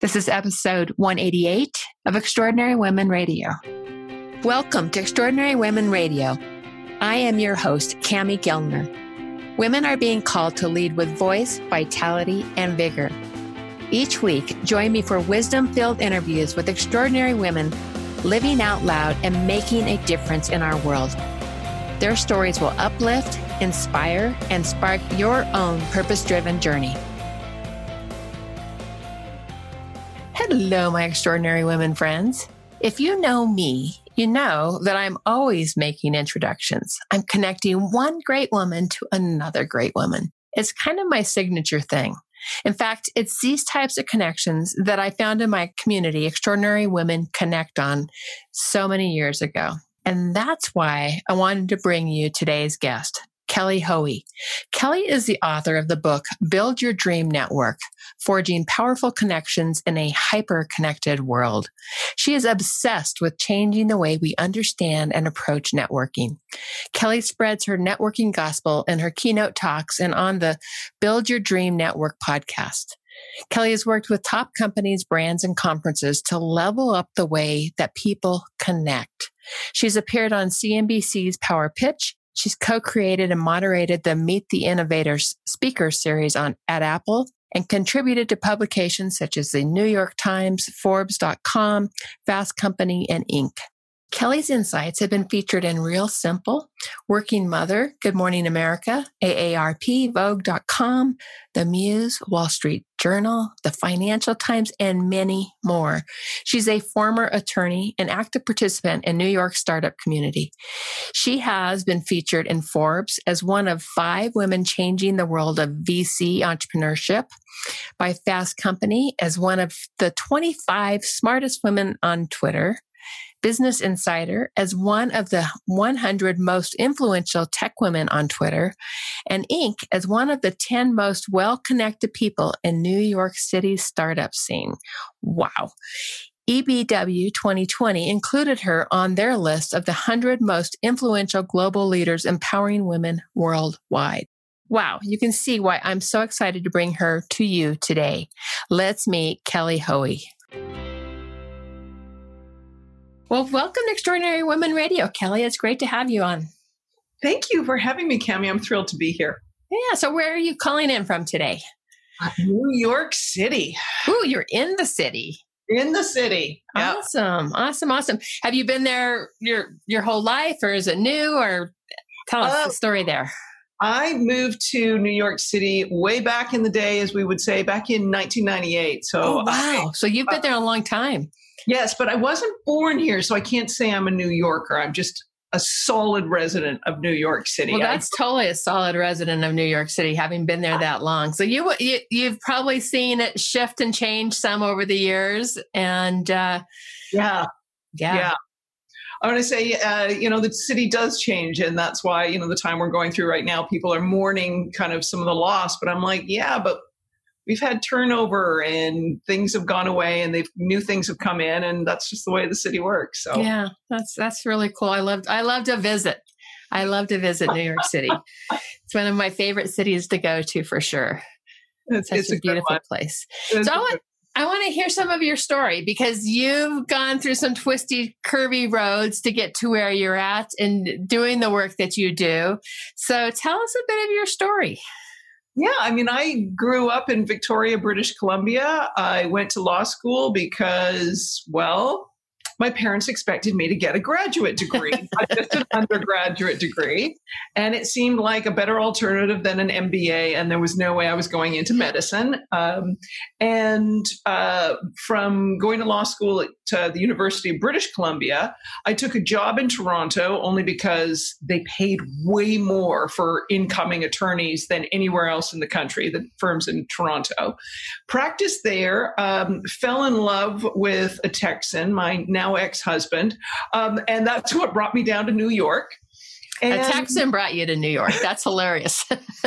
This is episode 188 of Extraordinary Women Radio. Welcome to Extraordinary Women Radio. I am your host, Cami Gellner. Women are being called to lead with voice, vitality, and vigor. Each week, join me for wisdom-filled interviews with extraordinary women living out loud and making a difference in our world. Their stories will uplift, inspire, and spark your own purpose-driven journey. Hello, my extraordinary women friends. If you know me, you know that I'm always making introductions. I'm connecting one great woman to another great woman. It's kind of my signature thing. In fact, it's these types of connections that I found in my community, Extraordinary Women Connect On, so many years ago. And that's why I wanted to bring you today's guest, Kelly Hoey. Kelly is the author of the book, Build Your Dream Network, Forging Powerful Connections in a Hyper-Connected World. She is obsessed with changing the way we understand and approach networking. Kelly spreads her networking gospel in her keynote talks and on the Build Your Dream Network podcast. Kelly has worked with top companies, brands, and conferences to level up the way that people connect. She's appeared on CNBC's Power Pitch. She's co-created and moderated the Meet the Innovators speaker series at Apple and contributed to publications such as the New York Times, Forbes.com, Fast Company, and Inc. Kelly's insights have been featured in Real Simple, Working Mother, Good Morning America, AARP, Vogue.com, The Muse, Wall Street Journal, The Financial Times, and many more. She's a former attorney and active participant in New York startup community. She has been featured in Forbes as one of 5 women changing the world of VC entrepreneurship, by Fast Company as one of the 25 smartest women on Twitter, Business Insider as one of the 100 most influential tech women on Twitter, and Inc. as one of the 10 most well-connected people in New York City's startup scene. Wow. EBW 2020 included her on their list of the 100 most influential global leaders empowering women worldwide. Wow, you can see why I'm so excited to bring her to you today. Let's meet Kelly Hoey. Well, welcome to Extraordinary Women Radio, Kelly. It's great to have you on. Thank you for having me, Cami. I'm thrilled to be here. Yeah, so where are you calling in from today? New York City. Ooh, you're in the city. In the city. Yep. Awesome. Have you been there your whole life, or is it new? Or tell us the story there. I moved to New York City way back in the day, as we would say, back in 1998. So, wow. So you've been there a long time. Yes, but I wasn't born here, so I can't say I'm a New Yorker. I'm just a solid resident of New York City. Well, that's totally a solid resident of New York City, having been there that long. So you've probably seen it shift and change some over the years. And yeah. I want to say, the city does change, and that's why, the time we're going through right now, people are mourning kind of some of the loss. But I'm like, yeah, but we've had turnover and things have gone away and new things have come in, and that's just the way the city works. So yeah, that's really cool. I love to visit. I love to visit New York City. It's one of my favorite cities to go to for sure. It's a beautiful place. So I want to hear some of your story, because you've gone through some twisty, curvy roads to get to where you're at and doing the work that you do. So tell us a bit of your story. Yeah, I grew up in Victoria, British Columbia. I went to law school because, my parents expected me to get a graduate degree, not just an undergraduate degree. And it seemed like a better alternative than an MBA. And there was no way I was going into medicine. From going to law school to the University of British Columbia, I took a job in Toronto only because they paid way more for incoming attorneys than anywhere else in the country, the firms in Toronto. Practiced there, fell in love with a Texan, my now ex-husband. And that's what brought me down to New York. And a Texan brought you to New York. That's hilarious.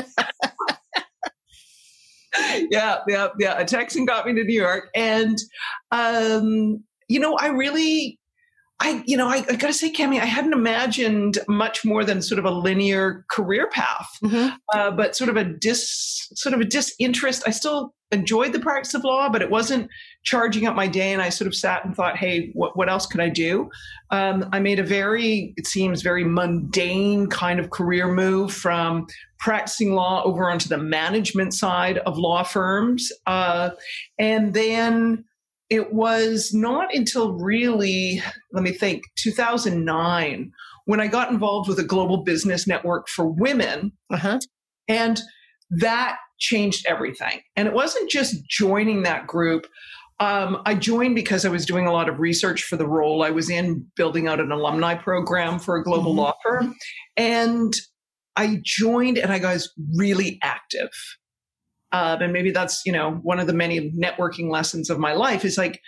Yeah. A Texan got me to New York. And, I I gotta say, Cami, I hadn't imagined much more than sort of a linear career path, but sort of a disinterest. I still enjoyed the practice of law, but it wasn't charging up my day. And I sort of sat and thought, hey, what else could I do? I made it seems very mundane kind of career move from practicing law over onto the management side of law firms. And then it was not until really, let me think, 2009, when I got involved with a global business network for women. And that changed everything. And it wasn't just joining that group. I joined because I was doing a lot of research for the role I was in, building out an alumni program for a global law firm. And I joined and I got really active. And maybe that's, one of the many networking lessons of my life is like,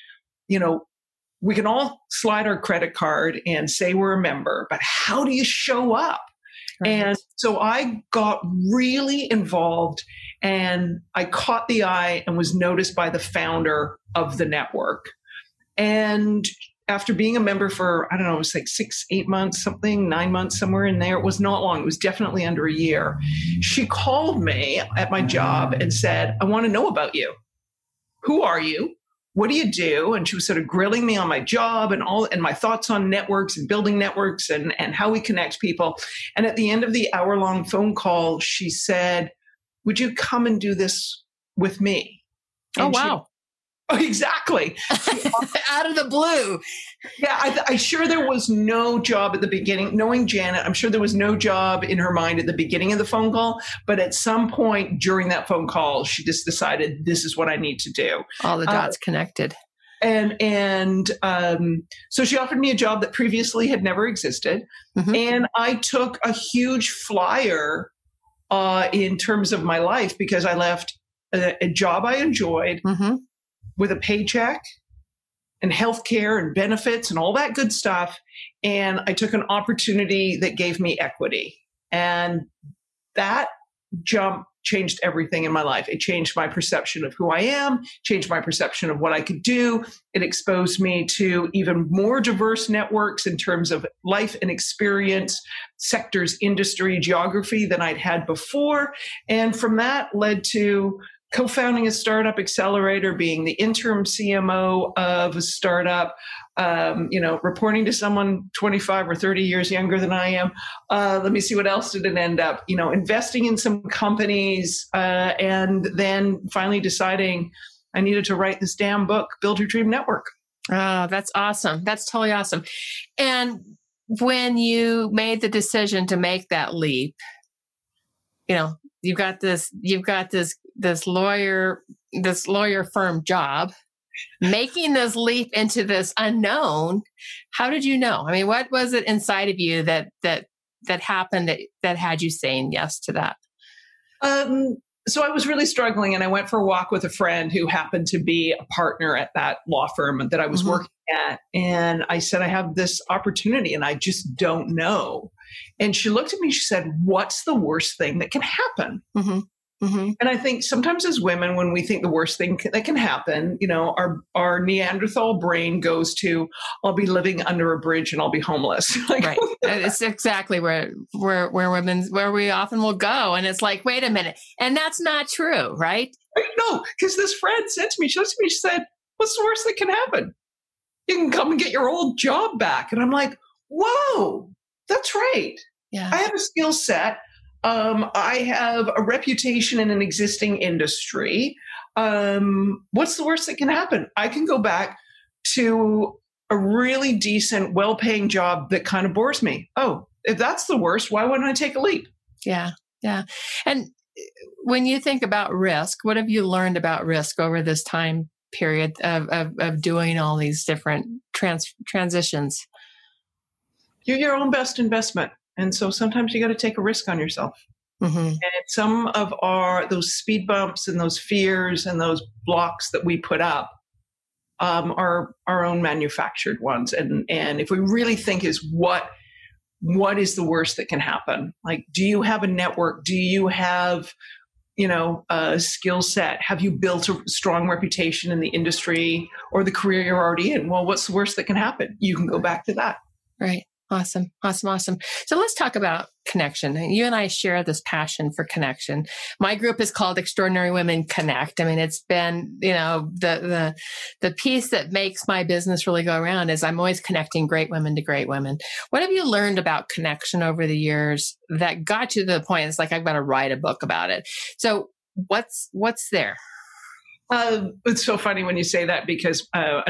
we can all slide our credit card and say we're a member, but how do you show up? Right. And so I got really involved and I caught the eye and was noticed by the founder of the network. And after being a member for, I don't know, it was like 6-8 months, 9 months, somewhere in there. It was not long. It was definitely under a year. She called me at my job and said, I want to know about you. Who are you? What do you do? And she was sort of grilling me on my job and my thoughts on networks and building networks and how we connect people. And at the end of the hour-long phone call, she said, would you come and do this with me? And wow. Oh, exactly. Out of the blue. Yeah, I sure there was no job at the beginning. Knowing Janet, I'm sure there was no job in her mind at the beginning of the phone call. But at some point during that phone call, she just decided this is what I need to do. All the dots connected. And so she offered me a job that previously had never existed. And I took a huge flyer in terms of my life because I left a job I enjoyed with a paycheck and healthcare and benefits and all that good stuff. And I took an opportunity that gave me equity. And that jump changed everything in my life. It changed my perception of who I am, changed my perception of what I could do. It exposed me to even more diverse networks in terms of life and experience, sectors, industry, geography than I'd had before. And from that led to co-founding a startup accelerator, being the interim CMO of a startup, reporting to someone 25 or 30 years younger than I am. Let me see, what else did it end up? Investing in some companies, and then finally deciding I needed to write this damn book, Build Your Dream Network. Oh, that's awesome. That's totally awesome. And when you made the decision to make that leap, you've got this lawyer firm job, making this leap into this unknown. How did you know? I mean, what was it inside of you that happened that had you saying yes to that? So I was really struggling, and I went for a walk with a friend who happened to be a partner at that law firm that I was working at. And I said, I have this opportunity and I just don't know. And she looked at me, she said, what's the worst thing that can happen? And I think sometimes as women, when we think the worst thing that can happen, our Neanderthal brain goes to, I'll be living under a bridge and I'll be homeless. Right. It's exactly where we often will go. And it's like, wait a minute. And that's not true, right? No, because this friend said to me, she said, what's the worst that can happen? You can come and get your old job back. And I'm like, whoa, that's right. Yeah. I have a skill set. I have a reputation in an existing industry. What's the worst that can happen? I can go back to a really decent, well-paying job that kind of bores me. Oh, if that's the worst, why wouldn't I take a leap? Yeah. Yeah. And when you think about risk, what have you learned about risk over this time period of doing all these different transitions? You're your own best investment. And so sometimes you got to take a risk on yourself. And some of those speed bumps and those fears and those blocks that we put up are our own manufactured ones. And if we really think is what is the worst that can happen? Like, do you have a network? Do you have skill set? Have you built a strong reputation in the industry or the career you're already in? Well, what's the worst that can happen? You can go back to that. Right. Awesome. So let's talk about connection. You and I share this passion for connection. My group is called Extraordinary Women Connect. I mean, it's been, the piece that makes my business really go around is I'm always connecting great women to great women. What have you learned about connection over the years that got you to the point? It's like, I've got to write a book about it. So what's there? It's so funny when you say that because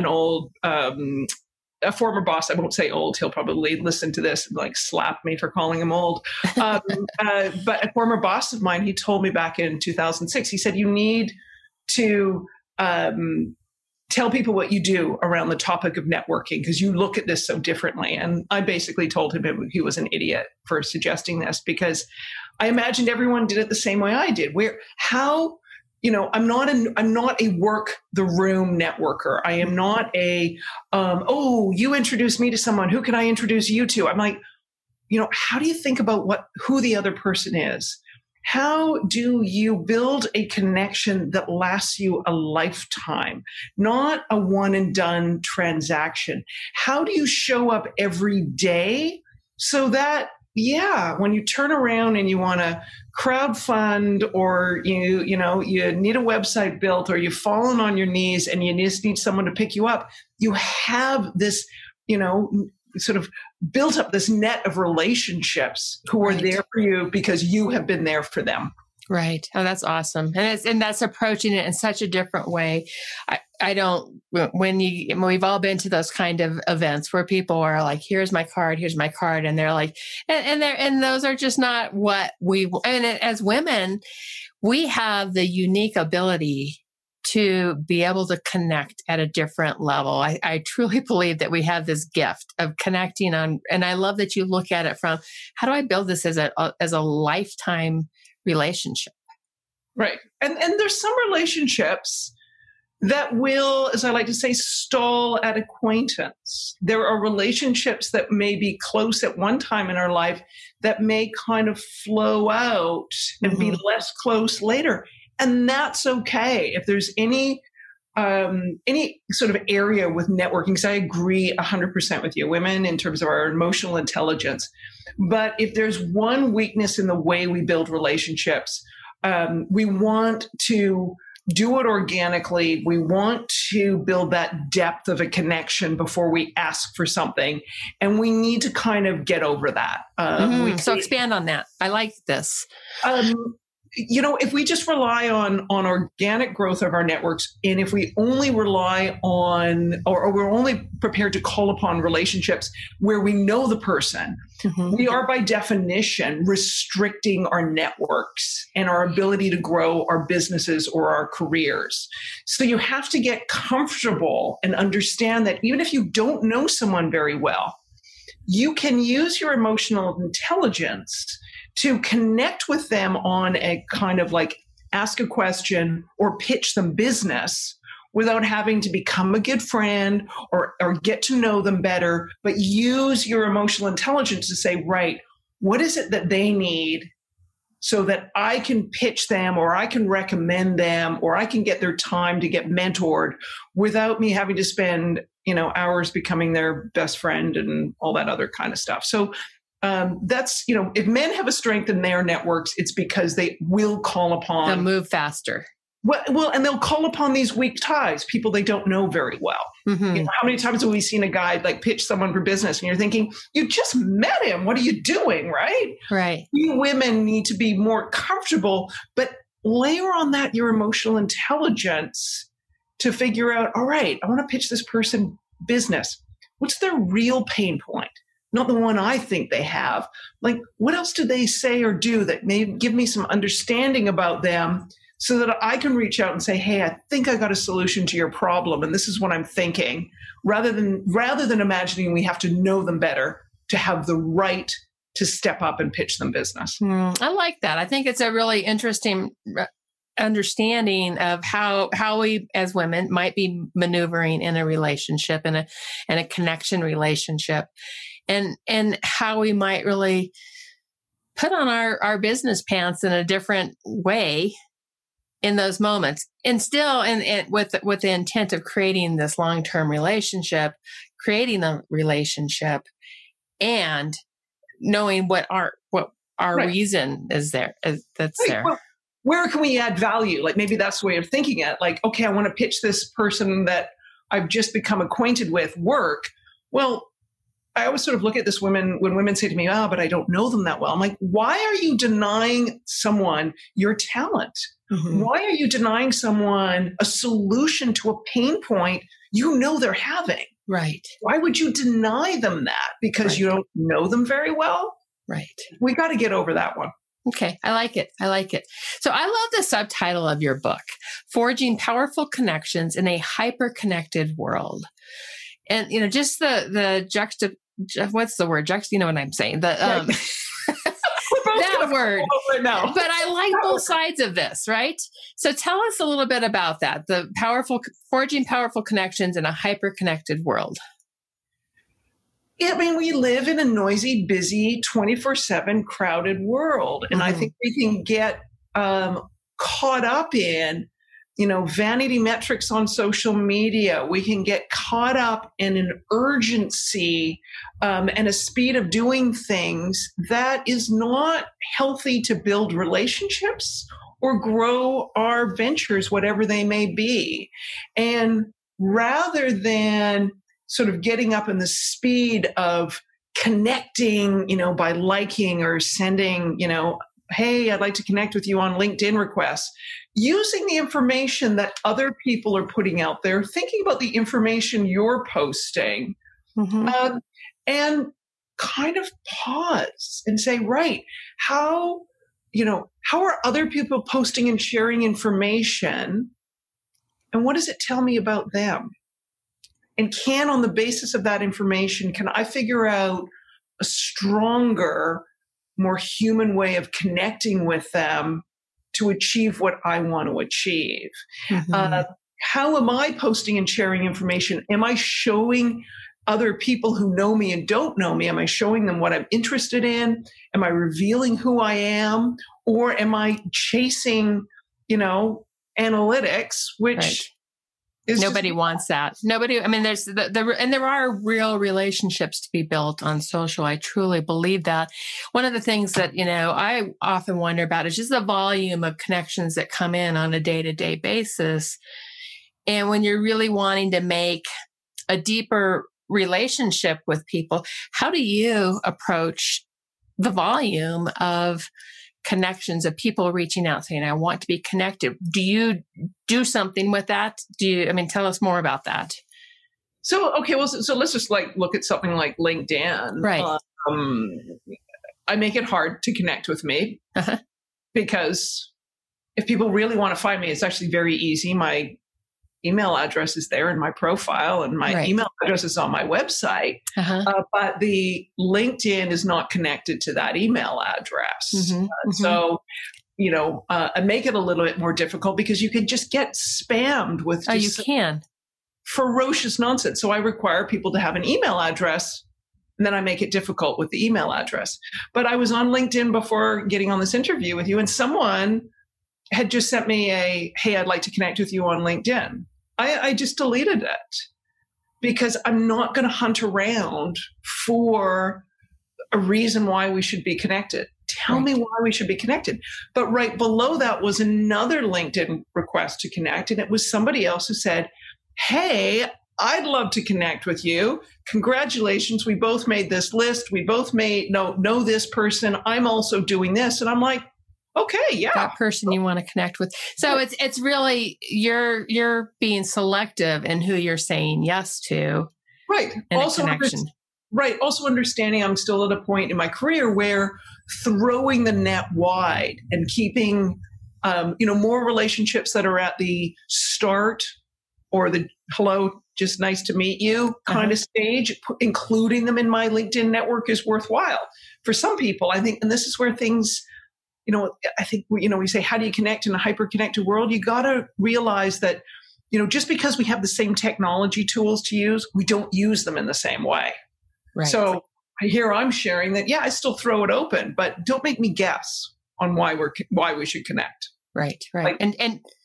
a former boss, I won't say old, he'll probably listen to this and like slap me for calling him old. But a former boss of mine, he told me back in 2006, he said, you need to tell people what you do around the topic of networking because you look at this so differently. And I basically told him he was an idiot for suggesting this because I imagined everyone did it the same way I did. I'm not a work the room networker. I am not you introduce me to someone. Who can I introduce you to? I'm like, how do you think about who the other person is? How do you build a connection that lasts you a lifetime, not a one and done transaction? How do you show up every day so that when you turn around and you want to crowdfund or you need a website built or you've fallen on your knees and you just need someone to pick you up, you have this, sort of built up this net of relationships who are there for you because you have been there for them. Right. Oh, that's awesome. And that's approaching it in such a different way. We've all been to those kind of events where people are like, here's my card. And they're like, and those are just not what as women, we have the unique ability to be able to connect at a different level. I truly believe that we have this gift of connecting and I love that you look at it from, how do I build this as a lifetime relationship? Right. And there's some relationships that will, as I like to say, stall at acquaintance. There are relationships that may be close at one time in our life that may kind of flow out and be less close later. And that's okay. If there's any sort of area with networking, because I agree 100% with you, women, in terms of our emotional intelligence. But if there's one weakness in the way we build relationships, we want to do it organically. We want to build that depth of a connection before we ask for something. And we need to kind of get over that. So expand on that. I like this. If we just rely on organic growth of our networks, and if we only rely on, or we're only prepared to call upon relationships where we know the person, we are by definition restricting our networks and our ability to grow our businesses or our careers. So you have to get comfortable and understand that even if you don't know someone very well, you can use your emotional intelligence to connect with them on a kind of like ask a question or pitch them business without having to become a good friend or get to know them better, but use your emotional intelligence to say, right, what is it that they need so that I can pitch them or I can recommend them or I can get their time to get mentored without me having to spend, hours becoming their best friend and all that other kind of stuff. So that's, if men have a strength in their networks, it's because they will call upon. They'll move faster. Well, and they'll call upon these weak ties, people they don't know very well. How many times have we seen a guy like pitch someone for business and you're thinking, you just met him. What are you doing? Right. Right. You women need to be more comfortable, but layer on that your emotional intelligence to figure out, all right, I want to pitch this person business. What's their real pain point? Not the one I think they have. Like, what else do they say or do that may give me some understanding about them so that I can reach out and say, hey, I think I got a solution to your problem. And this is what I'm thinking, rather than imagining we have to know them better to have the right to step up and pitch them business. I like that. I think it's a really interesting understanding of how we as women might be maneuvering in a relationship and a connection relationship. And how we might really put on our business pants in a different way in those moments, and still with the intent of creating this long-term relationship, creating a relationship, and knowing what our Right. reason is there, that's Right. there. Well, where can we add value? Like maybe that's the way of thinking it. Like, okay, I want to pitch this person that I've just become acquainted with work. Well, I always sort of look at this when women say to me, oh, but I don't know them that well. I'm like, why are you denying someone your talent? Mhm. Why are you denying someone a solution to a pain point you know they're having? Right. Why would you deny them that? Because Right. you don't know them very well? Right. We got to get over that one. Okay. I like it. So I love the subtitle of your book, Forging Powerful Connections in a Hyper-Connected World. And, just the what's the word? You know what I'm saying? That word. Right now. But I like both sides of this, right? So tell us a little bit about that, forging powerful connections in a hyper-connected world. Yeah, I mean, we live in a noisy, busy, 24/7 crowded world. And I think we can get caught up in, vanity metrics on social media. We can get caught up in an urgency and a speed of doing things that is not healthy to build relationships or grow our ventures, whatever they may be. And rather than sort of getting up in the speed of connecting, by liking or sending, hey, I'd like to connect with you on LinkedIn requests, using the information that other people are putting out there, thinking about the information you're posting, and kind of pause and say, right, how are other people posting and sharing information? And what does it tell me about them? And on the basis of that information, can I figure out a stronger, more human way of connecting with them to achieve what I want to achieve? How am I posting and sharing information? Am I showing other people who know me and don't know me? Am I showing them what I'm interested in? Am I revealing who I am? Or am I chasing, analytics, which... Right. Nobody wants that. Nobody. I mean, there are real relationships to be built on social. I truly believe that. One of the things that, I often wonder about is just the volume of connections that come in on a day-to-day basis. And when you're really wanting to make a deeper relationship with people, how do you approach the volume of connections of people reaching out saying, I want to be connected? Do you do something with that? Tell us more about that. So let's just look at something like LinkedIn. Right. I make it hard to connect with me because if people really want to find me, it's actually very easy. My email address is there in my profile and my email address is on my website. But the LinkedIn is not connected to that email address. So, I make it a little bit more difficult because you can just get spammed with ferocious nonsense. So I require people to have an email address, and then I make it difficult with the email address. But I was on LinkedIn before getting on this interview with you, and someone had just sent me hey, I'd like to connect with you on LinkedIn. I just deleted it because I'm not going to hunt around for a reason why we should be connected. Tell me why we should be connected. But right below that was another LinkedIn request to connect. And it was somebody else who said, hey, I'd love to connect with you. Congratulations. We both made this list. We both know this person. I'm also doing this. And I'm like, okay, yeah. That person you want to connect with. So it's really, you're being selective in who you're saying yes to. Right. Also connection. Right. Also understanding I'm still at a point in my career where throwing the net wide and keeping, more relationships that are at the start or the hello, just nice to meet you kind of stage, including them in my LinkedIn network is worthwhile. For some people, I think, and this is where things, I think, we say, how do you connect in a hyper-connected world? You got to realize that, just because we have the same technology tools to use, we don't use them in the same way. Right. So here I'm sharing that, I still throw it open, but don't make me guess on why we should connect. Right. And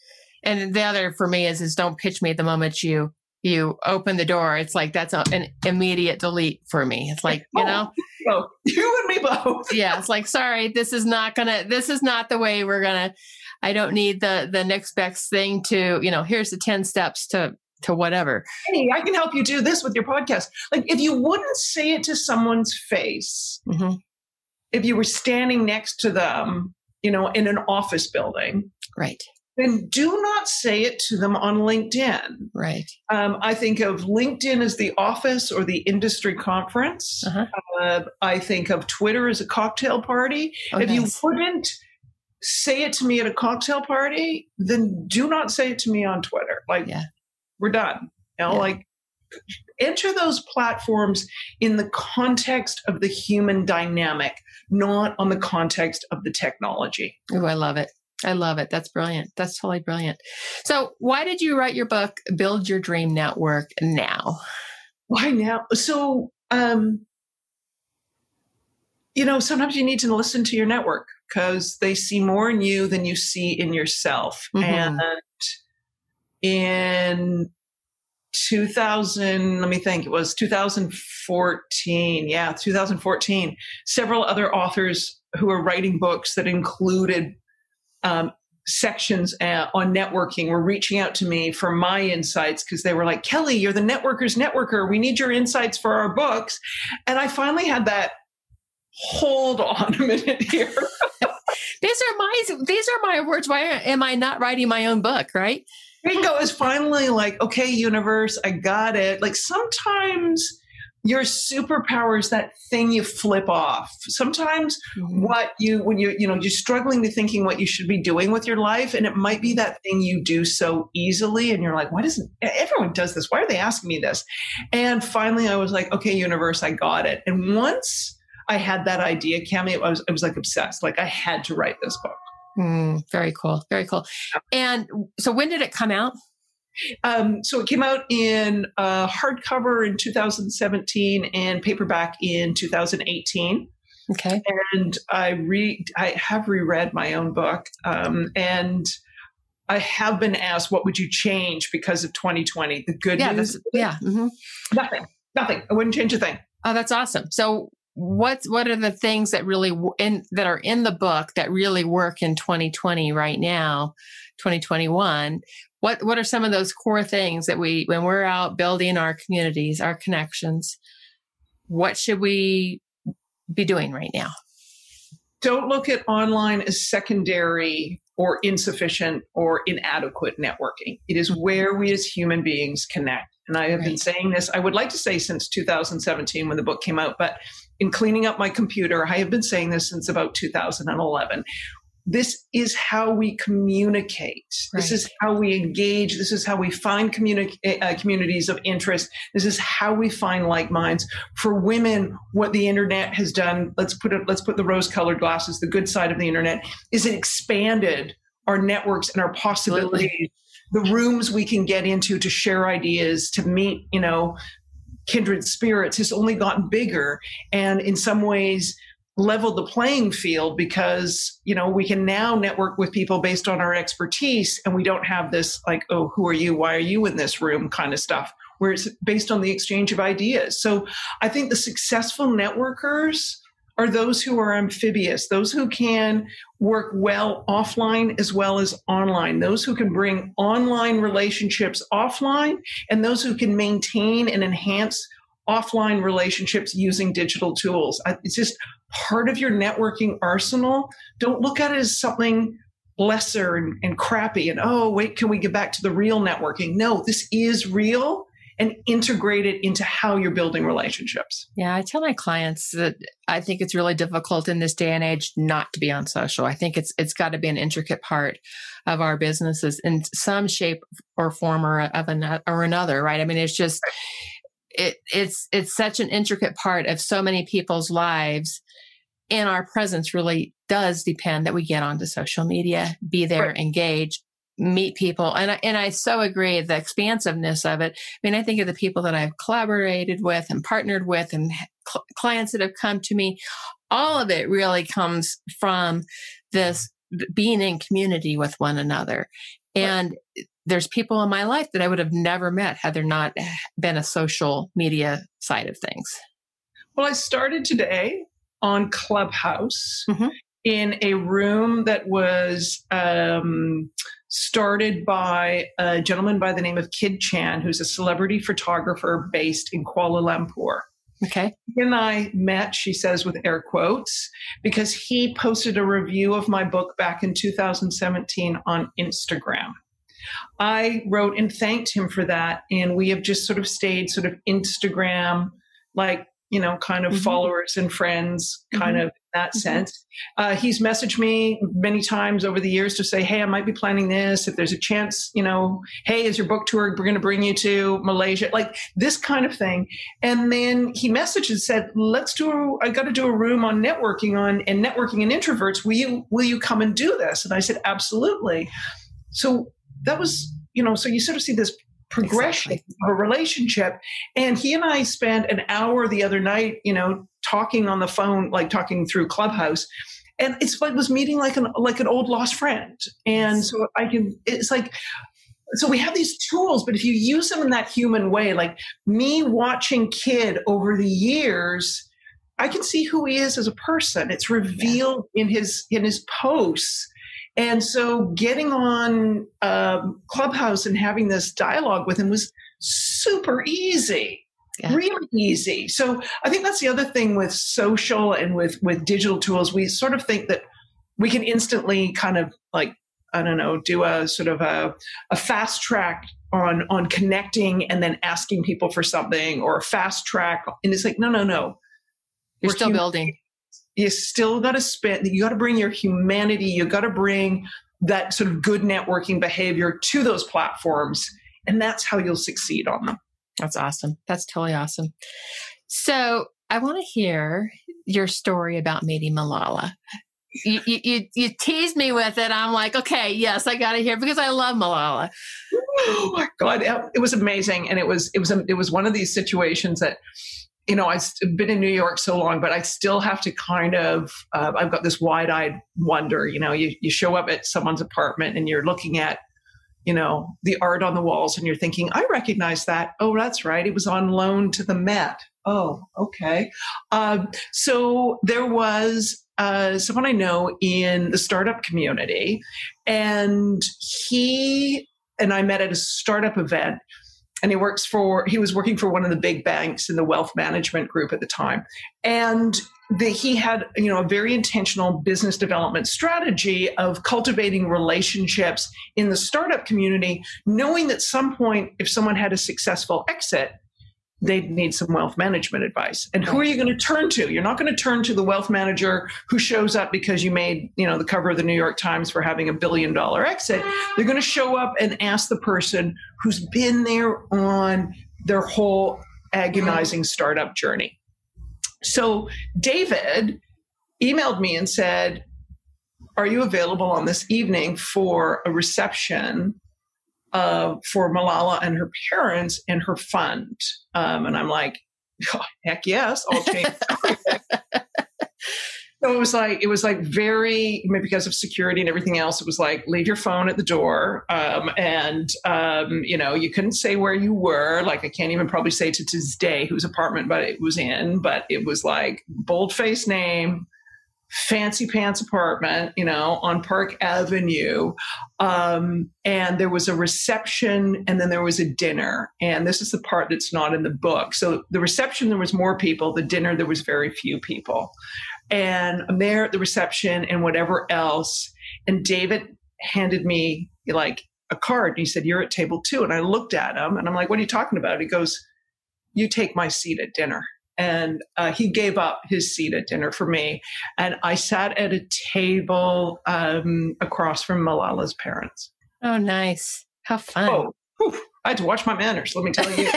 And the other for me is don't pitch me the moment you open the door. It's like, that's an immediate delete for me. It's like, you know, you and me both. Yeah. It's like, sorry, this is not the way we're going to, I don't need the next best thing to, here's the 10 steps to whatever. Hey, I can help you do this with your podcast. Like, if you wouldn't say it to someone's face, mm-hmm. if you were standing next to them, in an office building, right, then do not say it to them on LinkedIn. Right. I think of LinkedIn as the office or the industry conference. Uh-huh. I think of Twitter as a cocktail party. If nice. You wouldn't say it to me at a cocktail party, then do not say it to me on Twitter. Like, we're done. Like, enter those platforms in the context of the human dynamic, not on the context of the technology. Oh, I love it. I love it. That's brilliant. That's totally brilliant. So why did you write your book, Build Your Dream Network, now? Why now? So, sometimes you need to listen to your network because they see more in you than you see in yourself. Mm-hmm. And in 2000, let me think, it was 2014. Yeah, 2014. Several other authors who were writing books that included sections on networking were reaching out to me for my insights because they were like, Kelly, you're the networker's networker. We need your insights for our books. And I finally had that, hold on a minute here. These are my words. Why am I not writing my own book, right? Bingo is finally like, okay, universe, I got it. Like, sometimes your superpower is that thing you flip off. Sometimes when you're struggling to thinking what you should be doing with your life, and it might be that thing you do so easily, and you're like, why doesn't everyone does this? Why are they asking me this? And finally I was like, okay, universe, I got it. And once I had that idea, Cami, I was like obsessed. Like, I had to write this book. Very cool. Very cool. And so when did it come out? So it came out in hardcover in 2017 and paperback in 2018. Okay. And I have reread my own book, and I have been asked, what would you change because of 2020? The good news? Mm-hmm. Nothing. I wouldn't change a thing. Oh, that's awesome. So what are the things that really that are in the book that really work in 2020 right now, 2021? What are some of those core things that when we're out building our communities, our connections, what should we be doing right now? Don't look at online as secondary or insufficient or inadequate networking. It is where we as human beings connect. And I have been saying this, I would like to say since 2017 when the book came out, but in cleaning up my computer, I have been saying this since about 2011. This is how we communicate. Right. This is how we engage. This is how we find communities of interest. This is how we find like minds. For women, what the internet has done, let's put the rose-colored glasses, the good side of the internet, is it expanded our networks and our possibilities. Absolutely. The rooms we can get into to share ideas, to meet, kindred spirits has only gotten bigger, and in some ways leveled the playing field because, we can now network with people based on our expertise, and we don't have this like, oh, who are you? Why are you in this room kind of stuff, where it's based on the exchange of ideas. So I think the successful networkers are those who are amphibious, those who can work well offline as well as online, those who can bring online relationships offline, and those who can maintain and enhance offline relationships using digital tools. It's just part of your networking arsenal. Don't look at it as something lesser and crappy and, oh, wait, can we get back to the real networking? No, this is real, and integrate it into how you're building relationships. Yeah, I tell my clients that I think it's really difficult in this day and age not to be on social. I think it's got to be an intricate part of our businesses in some shape or form or another, right? I mean, it's just it's such an intricate part of so many people's lives, and our presence really does depend that we get onto social media, be there, right, engage, meet people. And I so agree, the expansiveness of it. I mean, I think of the people that I've collaborated with and partnered with and clients that have come to me. All of it really comes from this being in community with one another. And there's people in my life that I would have never met had there not been a social media side of things. Well, I started today on Clubhouse in a room that was started by a gentleman by the name of Kid Chan, who's a celebrity photographer based in Kuala Lumpur. Okay. He and I met, she says with air quotes, because he posted a review of my book back in 2017 on Instagram. I wrote and thanked him for that. And we have just sort of stayed sort of Instagram, like, kind of followers and friends, kind of in that sense. He's messaged me many times over the years to say, hey, I might be planning this. If there's a chance, hey, is your book tour, we're going to bring you to Malaysia, like this kind of thing. And then he messaged and said, I got to do a room on networking and introverts. Will you come and do this? And I said, absolutely. So that was, so you sort of see this progression of a relationship. And he and I spent an hour the other night, talking on the phone, like talking through Clubhouse. And it's like was meeting like an old lost friend. And so so we have these tools, but if you use them in that human way, like me watching Kid over the years, I can see who he is as a person. It's revealed in his posts. And so getting on Clubhouse and having this dialogue with him was super easy, really easy. So I think that's the other thing with social and with digital tools. We sort of think that we can instantly kind of like, I don't know, do a sort of a fast track on connecting and then asking people for something, or a fast track. And it's like, no. You're still building. You still got to you got to bring your humanity. You got to bring that sort of good networking behavior to those platforms. And that's how you'll succeed on them. That's awesome. That's totally awesome. So I want to hear your story about meeting Malala. You teased me with it. I'm like, okay, yes, I got to hear, because I love Malala. Oh my God. It was amazing. And it was one of these situations that, I've been in New York so long, but I still have to kind of, I've got this wide-eyed wonder, you show up at someone's apartment and you're looking at, the art on the walls and you're thinking, I recognize that. Oh, that's right. It was on loan to the Met. Oh, okay. So there was someone I know in the startup community, and he and I met at a startup event. And he was working for one of the big banks in the wealth management group at the time. And he had, a very intentional business development strategy of cultivating relationships in the startup community, knowing that at some point, if someone had a successful exit, they'd need some wealth management advice. And who are you going to turn to? You're not going to turn to the wealth manager who shows up because you made, the cover of the New York Times for having $1 billion exit. They're going to show up and ask the person who's been there on their whole agonizing startup journey. So David emailed me and said, are you available on this evening for a reception for Malala and her parents and her fund? And I'm like, oh, heck yes, I'll change. So it was like very, because of security and everything else, it was like, leave your phone at the door. You couldn't say where you were. Like, I can't even probably say to this day whose apartment but it was in, but it was like boldface name, fancy pants apartment, on Park Avenue. And there was a reception and then there was a dinner. And this is the part that's not in the book. So the reception, there was more people. The dinner, there was very few people. And I'm there at the reception and whatever else. And David handed me like a card. And he said, you're at table 2. And I looked at him and I'm like, what are you talking about? He goes, you take my seat at dinner. And he gave up his seat at dinner for me. And I sat at a table across from Malala's parents. Oh, nice. How fun. Oh, whew, I had to watch my manners, let me tell you.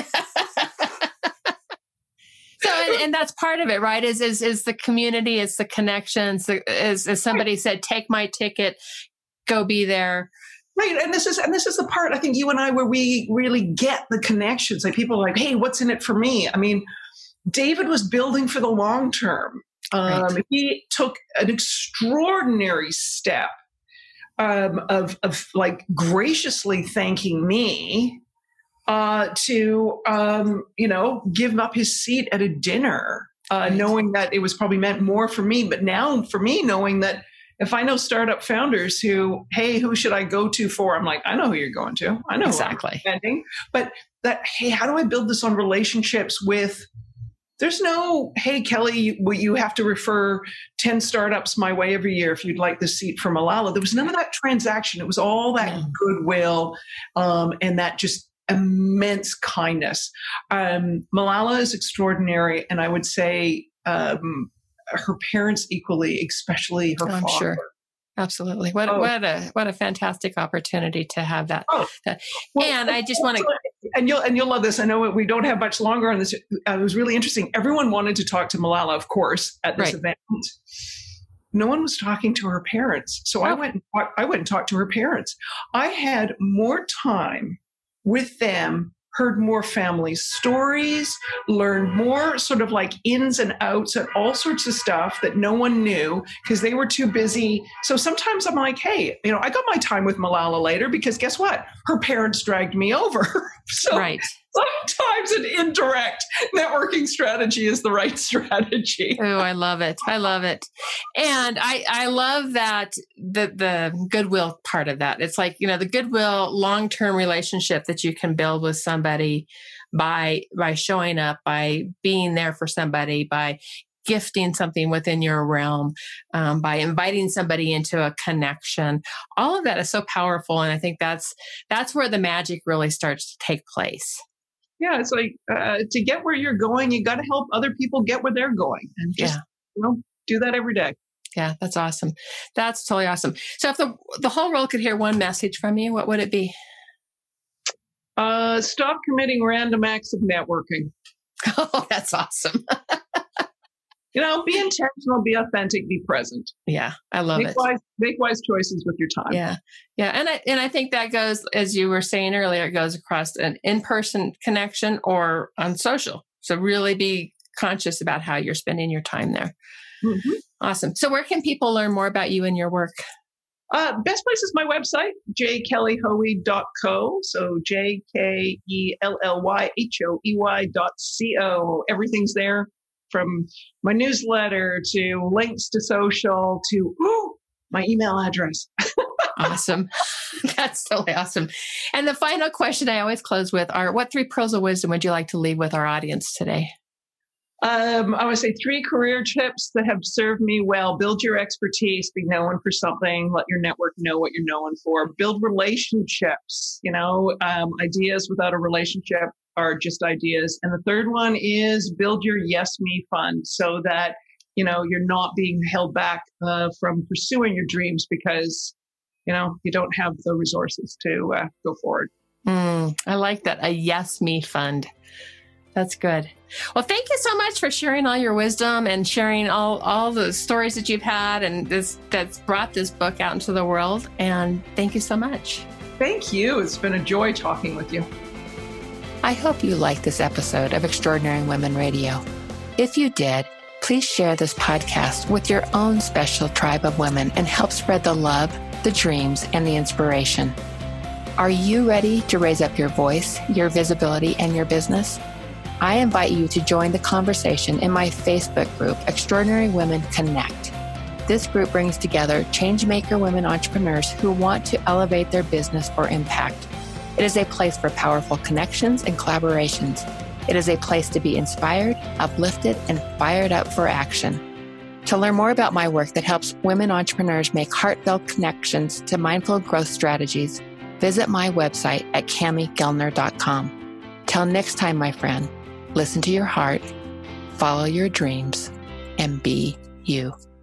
So, and that's part of it, right? Is the community, it's the connections. As somebody said, take my ticket, go be there. Right. And this is the part, I think you and I, where we really get the connections. Like, people are like, hey, what's in it for me? I mean, David was building for the long term. Right. He took an extraordinary step of like graciously thanking me to give up his seat at a dinner, knowing that it was probably meant more for me. But now for me, knowing that if I know startup founders who, hey, who should I go to for? I'm like, I know who you're going to. I know exactly. Who I'm spending. But that, hey, how do I build this on relationships with? There's no, hey, Kelly, you have to refer 10 startups my way every year if you'd like the seat for Malala. There was none of that transaction. It was all that goodwill and that just immense kindness. Malala is extraordinary. And I would say her parents equally, especially her father. Sure. Absolutely. What a fantastic opportunity to have that. And I just want to, and you'll love this. I know we don't have much longer on this. It was really interesting. Everyone wanted to talk to Malala, of course, at this event. No one was talking to her parents. So I went and talked to her parents. I had more time with them, heard more family stories, learned more sort of like ins and outs and all sorts of stuff that no one knew because they were too busy. So sometimes I'm like, hey, I got my time with Malala later because guess what? Her parents dragged me over. So sometimes an indirect networking strategy is the right strategy. Oh, I love it. I love it. And I love that the goodwill part of that. It's like, the goodwill long-term relationship that you can build with somebody by showing up, by being there for somebody, by gifting something within your realm, by inviting somebody into a connection. All of that is so powerful. And I think that's where the magic really starts to take place. Yeah, it's like to get where you're going, you got to help other people get where they're going. And just, do that every day. Yeah, that's awesome. That's totally awesome. So if the whole world could hear one message from you, what would it be? Stop committing random acts of networking. Oh, that's awesome. Be intentional, be authentic, be present. Yeah, I love it. Make wise choices with your time. Yeah. And I think that goes, as you were saying earlier, it goes across an in-person connection or on social. So really be conscious about how you're spending your time there. Mm-hmm. Awesome. So where can people learn more about you and your work? Best place is my website, jkellyhoey.co. So jkellyhoey.co. Everything's there. From my newsletter to links to social to my email address. Awesome. That's totally awesome. And the final question I always close with are, what 3 pearls of wisdom would you like to leave with our audience today? I would say 3 career tips that have served me well. Build your expertise, be known for something, let your network know what you're known for. Build relationships, ideas without a relationship are just ideas. And the third one is build your Yes Me fund so that, you're not being held back from pursuing your dreams because, you don't have the resources to go forward. I like that. A Yes Me fund. That's good. Well, thank you so much for sharing all your wisdom and sharing all the stories that you've had and that's brought this book out into the world. And thank you so much. Thank you. It's been a joy talking with you. I hope you liked this episode of Extraordinary Women Radio. If you did, please share this podcast with your own special tribe of women and help spread the love, the dreams, and the inspiration. Are you ready to raise up your voice, your visibility, and your business? I invite you to join the conversation in my Facebook group, Extraordinary Women Connect. This group brings together changemaker women entrepreneurs who want to elevate their business for impact. It is a place for powerful connections and collaborations. It is a place to be inspired, uplifted, and fired up for action. To learn more about my work that helps women entrepreneurs make heartfelt connections to mindful growth strategies, visit my website at CamiGellner.com. Till next time, my friend, listen to your heart, follow your dreams, and be you.